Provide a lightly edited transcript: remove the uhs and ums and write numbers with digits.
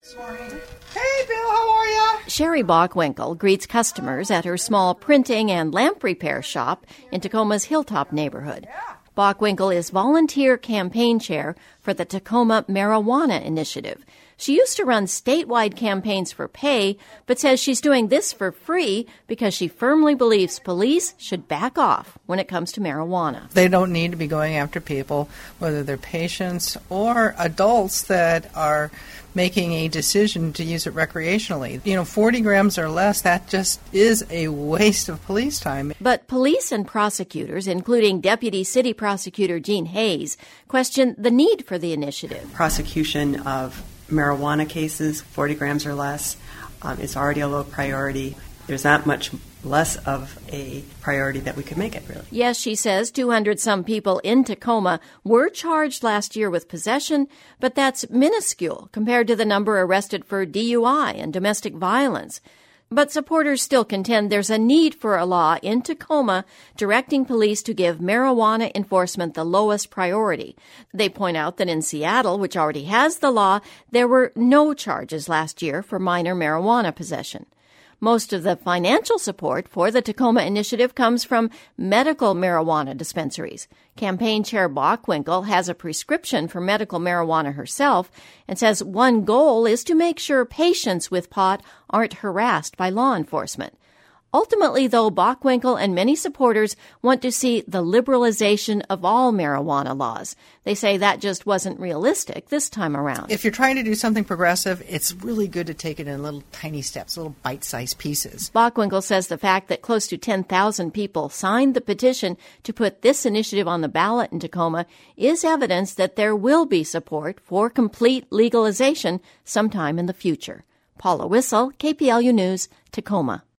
Hey, Bill, how are ya? Sherry Bockwinkel greets customers at her small printing and lamp repair shop in Tacoma's Hilltop neighborhood. Bockwinkel is volunteer campaign chair for the Tacoma Marijuana Initiative. She used to run statewide campaigns for pay, but says she's doing this for free because she firmly believes police should back off when it comes to marijuana. They don't need to be going after people, whether they're patients or adults that are making a decision to use it recreationally. 40 grams or less, that just is a waste of police time. But police and prosecutors, including Deputy City Prosecutor Gene Hayes, question the need for the initiative. Prosecution of marijuana cases, 40 grams or less, is already a low priority. There's not much less of a priority that we could make it, really. Yes, she says 200-some people in Tacoma were charged last year with possession, but that's minuscule compared to the number arrested for DUI and domestic violence. But supporters still contend there's a need for a law in Tacoma directing police to give marijuana enforcement the lowest priority. They point out that in Seattle, which already has the law, there were no charges last year for minor marijuana possession. Most of the financial support for the Tacoma initiative comes from medical marijuana dispensaries. Campaign Chair Bockwinkel has a prescription for medical marijuana herself and says one goal is to make sure patients with pot aren't harassed by law enforcement. Ultimately, though, Bockwinkel and many supporters want to see the liberalization of all marijuana laws. They say that just wasn't realistic this time around. If you're trying to do something progressive, it's really good to take it in little tiny steps, little bite-sized pieces. Bockwinkel says the fact that close to 10,000 people signed the petition to put this initiative on the ballot in Tacoma is evidence that there will be support for complete legalization sometime in the future. Paula Wissel, KPLU News, Tacoma.